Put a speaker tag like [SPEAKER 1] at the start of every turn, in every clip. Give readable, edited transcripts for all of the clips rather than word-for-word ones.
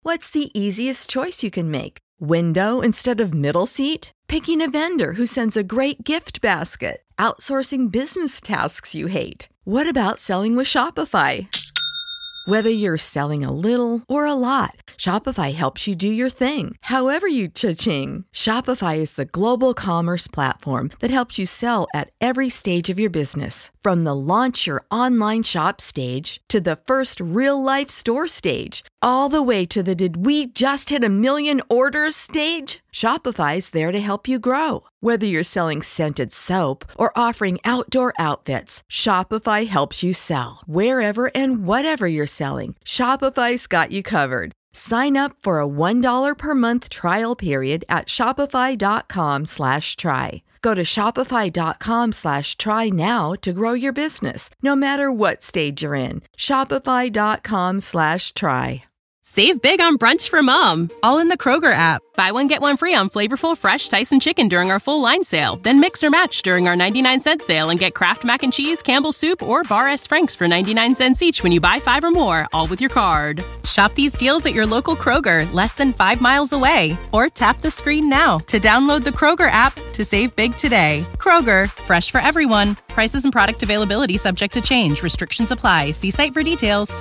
[SPEAKER 1] What's the easiest choice you can make? Window instead of middle seat? Picking a vendor who sends a great gift basket? Outsourcing business tasks you hate? What about selling with Shopify? Whether you're selling a little or a lot, Shopify helps you do your thing, however you cha-ching. Shopify is the global commerce platform that helps you sell at every stage of your business. From the launch your online shop stage to the first real-life store stage, all the way to the did we just hit a million orders stage. Shopify's there to help you grow. Whether you're selling scented soap or offering outdoor outfits, Shopify helps you sell. Wherever and whatever you're selling, Shopify's got you covered. Sign up for a $1 per month trial period at shopify.com/try. Go to shopify.com/try now to grow your business, no matter what stage you're in. Shopify.com/try.
[SPEAKER 2] Save big on brunch for mom, all in the Kroger app. Buy one, get one free on flavorful, fresh Tyson chicken during our full line sale. Then mix or match during our 99-cent sale and get Kraft Mac and Cheese, Campbell's Soup, or Bar S. Frank's for 99 cents each when you buy 5 or more, all with your card. Shop these deals at your local Kroger, less than 5 miles away. Or tap the screen now to download the Kroger app to save big today. Kroger, fresh for everyone. Prices and product availability subject to change. Restrictions apply. See site for details.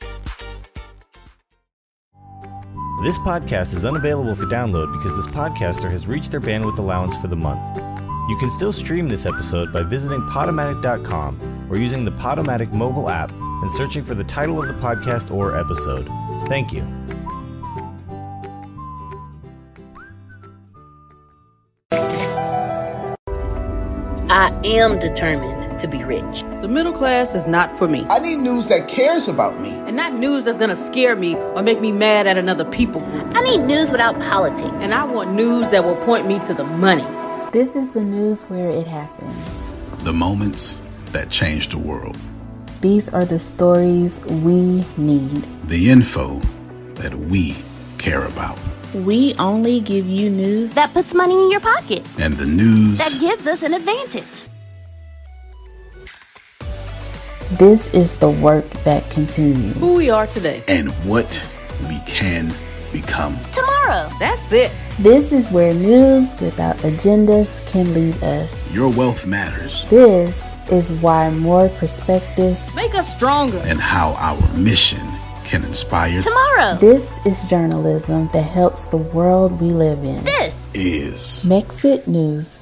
[SPEAKER 3] This podcast is unavailable for download because this podcaster has reached their bandwidth allowance for the month. You can still stream this episode by visiting Podomatic.com or using the Podomatic mobile app and searching for the title of the podcast or episode. Thank you.
[SPEAKER 4] I am determined to be rich.
[SPEAKER 5] The middle class is not for me.
[SPEAKER 6] I need news that cares about me.
[SPEAKER 5] And not news that's gonna scare me or make me mad at another people group.
[SPEAKER 4] I need news without politics.
[SPEAKER 5] And I want news that will point me to the money.
[SPEAKER 7] This is the news where it happens.
[SPEAKER 8] The moments that change the world.
[SPEAKER 7] These are the stories we need.
[SPEAKER 8] The info that we care about.
[SPEAKER 7] We only give you news
[SPEAKER 4] that puts money in your pocket.
[SPEAKER 8] And the news
[SPEAKER 4] that gives us an advantage.
[SPEAKER 7] This is the work that continues.
[SPEAKER 5] Who we are today.
[SPEAKER 8] And what we can become
[SPEAKER 4] tomorrow.
[SPEAKER 5] That's it.
[SPEAKER 7] This is where news without agendas can lead us.
[SPEAKER 8] Your wealth matters.
[SPEAKER 7] This is why more perspectives
[SPEAKER 5] make us stronger.
[SPEAKER 8] And how our mission can inspire
[SPEAKER 4] tomorrow.
[SPEAKER 7] This is journalism that helps the world we live in.
[SPEAKER 4] This
[SPEAKER 8] is
[SPEAKER 7] Mexit News.